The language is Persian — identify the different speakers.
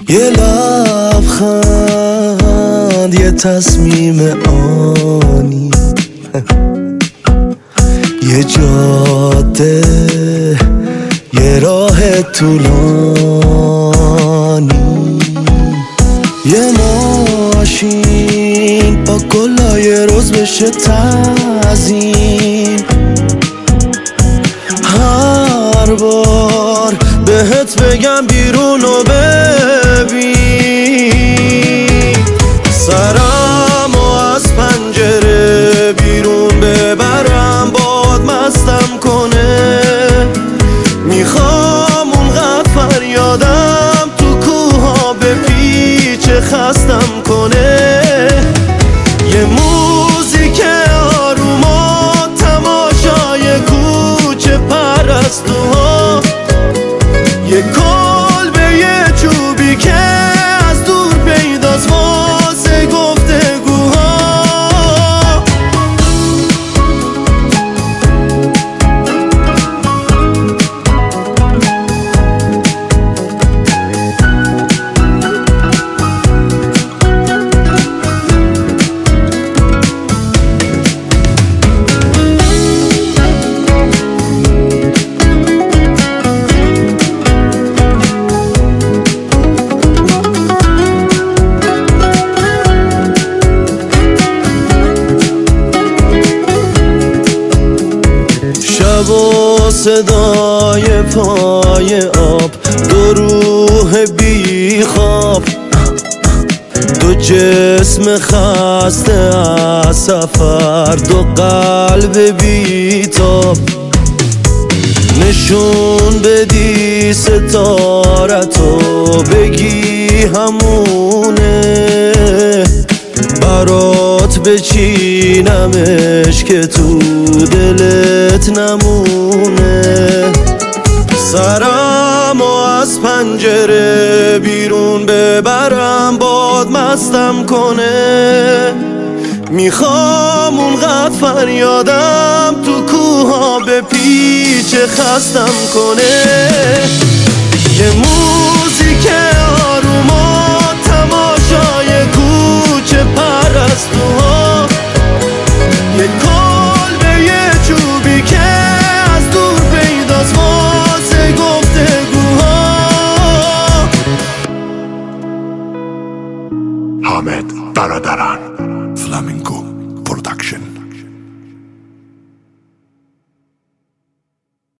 Speaker 1: یه لبخند، یه تصمیم آنی، یه جاده، یه راه طولانی، یه ماشین با گلای روز بشه تعظیم. هر بار بهت بگم بیرونو ببین، سرمو از پنجره بیرون ببرم باد مستم کنه. میخوام اونقدر فریادم تو کوها بپیچه خستم کنه. یه موزیک آروم و تماشای کوچه پرستوها، یه کلبه یه چوبی که از دور پیداست واسه گفتگوها. شب و صدای پای آب، دو روح بی خواب، دو جسم خسته از سفر، دو قلب بی تاب. نشون بدی ستارتو بگی همونه، برات بچینمش که تو دلت نمونه. سرمو از پنجره بیرون ببرم باد مستم کنه. میخوام اونقدر فریادم تو کوها بپیچه خستم کنه. یه موزیک آروم و تماشای کوچه پرستوها، یه کلبه یه چوبی که از دور پیداست واسه گفتگوها.
Speaker 2: حامد برادران.